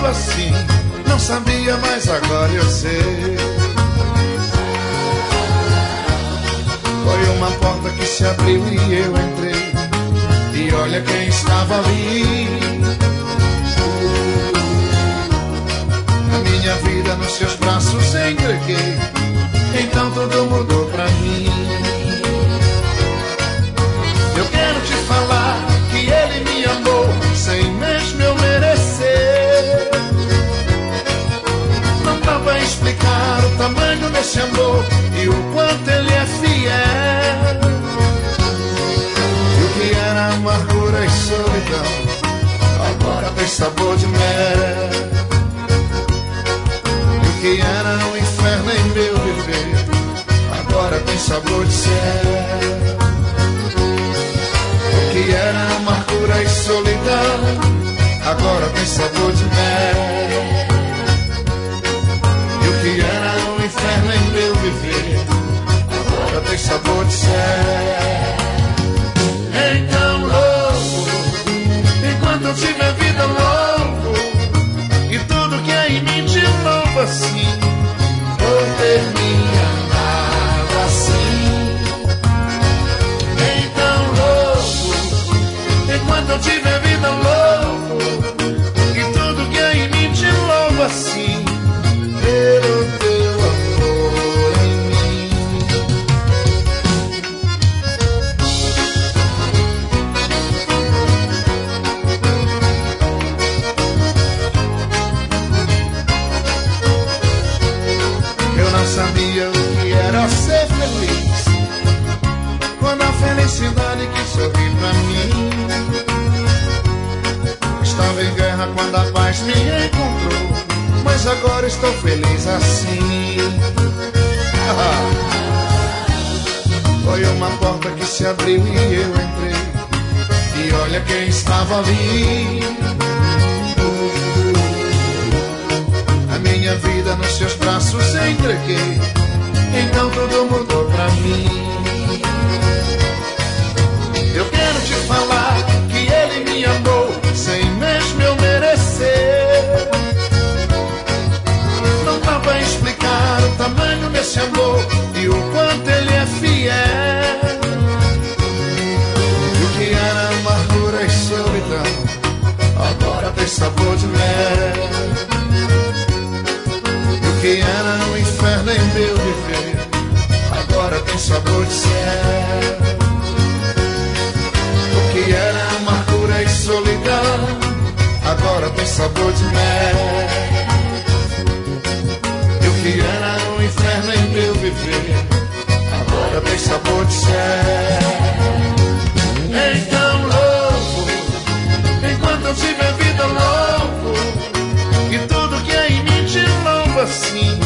louva assim. Não sabia, mas agora eu sei. Foi uma porta que se abriu e eu entrei. E olha quem estava ali. A minha vida nos seus braços entreguei. Então tudo mudou pra mim. Eu quero te falar que ele me amou sem mesmo eu merecer. Não dá pra explicar o tamanho desse amor e o quanto ele é fiel. E o que era amargura e solidão agora tem sabor de mel. E o que era um inferno em meu viver agora tem sabor de céu. O que era amargura e solidão agora tem sabor de mel. E o que era um inferno em meu viver agora tem sabor de céu. Então louco, enquanto eu tiver vida louco, e tudo que é em mim te louva assim, por ter me amado assim. Então louco, enquanto eu tiver vida louco, e tudo que é em mim te louva assim, pelo teu amor em mim. Eu não sabia o que era ser feliz, quando a felicidade quis sorrir pra mim. Estava em guerra quando a paz me encontrou, mas agora estou feliz assim. Foi uma porta que se abriu e eu entrei. E olha quem estava ali. A minha vida nos seus braços entreguei. Então tudo mudou pra mim. Eu quero te falar que ele me amou sem mesmo eu merecer. Não dá pra explicar o tamanho desse amor e o quanto ele é fiel. E o que era amargura e solidão agora tem sabor de mel. E o que era um inferno em meu viver agora tem sabor de céu. O que era amargura e solidão agora tem sabor de mel. E o que era um inferno em meu viver agora tem sabor de céu. Então louco, enquanto eu tiver vida louco, e tudo que é em mim te louva assim,